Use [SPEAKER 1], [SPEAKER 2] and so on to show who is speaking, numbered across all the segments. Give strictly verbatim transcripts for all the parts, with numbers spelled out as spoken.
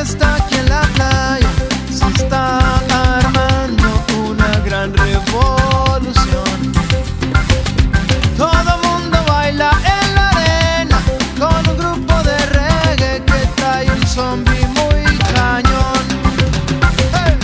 [SPEAKER 1] está aquí en la playa, se está armando una gran revolución. Todo mundo baila en la arena con un grupo de reggae que trae un zombie muy cañón. Hey.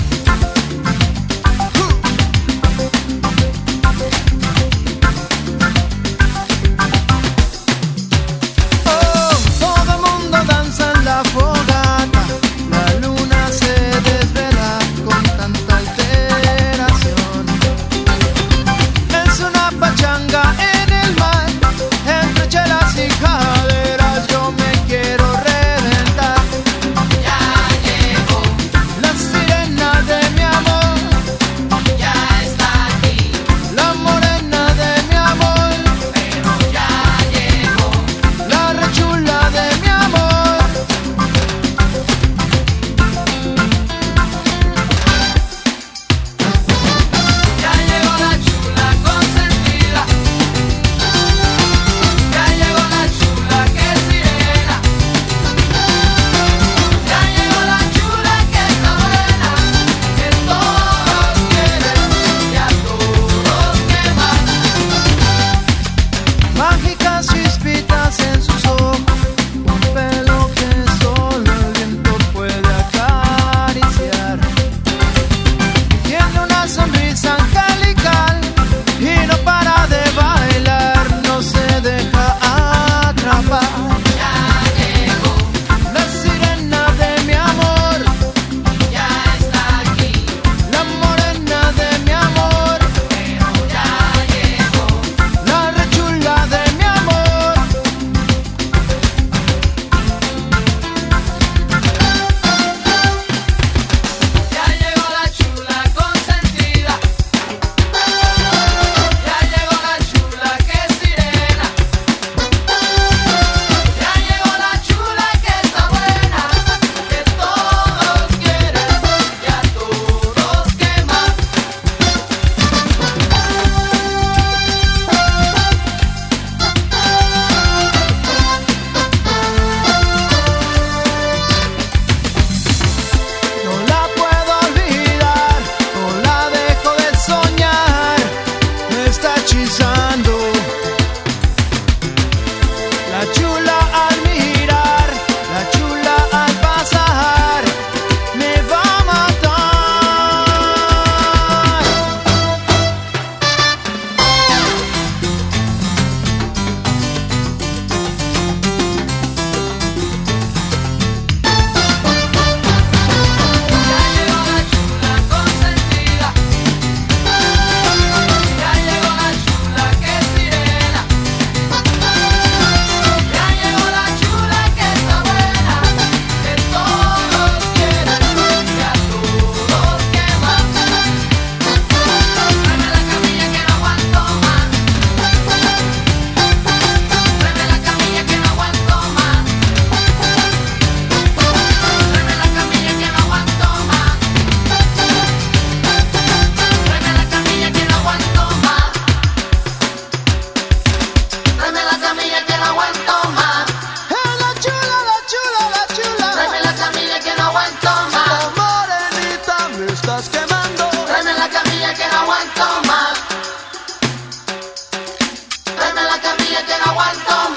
[SPEAKER 1] Uh. Oh, todo mundo danza en la fogata, la luna se desvela con tanta alteración. Es una pachanga en el mar, entre chelas y caderas yo me quiero reventar.
[SPEAKER 2] Ya llegó,
[SPEAKER 1] La sirena de mi amor,
[SPEAKER 2] ya está aquí,
[SPEAKER 1] la morena de mi amor,
[SPEAKER 2] pero ya llegó,
[SPEAKER 1] la rechula de mi amor.
[SPEAKER 2] ya llegó la chula consentida, ya llegó la chula que es sirena, ya llegó la chula que está buena, que todos quieren y a todos quema.
[SPEAKER 1] Mágicas chispitas en sus ojos, un pelo que solo el viento puede acariciar. Tiene una sonrisa angelical y no para de bailar, no se deja atrapar.
[SPEAKER 2] Ya llegó,
[SPEAKER 1] La sirena de mi amor,
[SPEAKER 2] ya está aquí,
[SPEAKER 1] la morena de mi amor,
[SPEAKER 2] pero ya llegó,
[SPEAKER 1] la rechula de mi amor.
[SPEAKER 2] ya llegó la chula consentida, ya llegó la chula que es sirena, ya llegó la chula que está buena, que todos quieren y a todos quema.
[SPEAKER 1] No la puedo olvidar, no la dejo de soñar, me está hechizando. La chula al mirar, la chula al pasar, me va a matar.
[SPEAKER 2] Ya llegó la chula consentida, ya llegó la chula que es sirena, ya llegó la chula que está buena, que todos quieren y a todos quema. Tráeme la camilla que no aguanto más, tráeme la camilla que no aguanto más, tráeme la camilla que no aguanto más, tráeme la camilla que no aguanto más, tráeme la camilla que no aguanto más,
[SPEAKER 1] Eh, la chula, la chula, la chula,
[SPEAKER 2] tráeme la camilla que no aguanto más,
[SPEAKER 1] oh, morenita, me estás quemando.
[SPEAKER 2] tráeme la camilla que no aguanto más, tráeme la camilla que no aguanto más.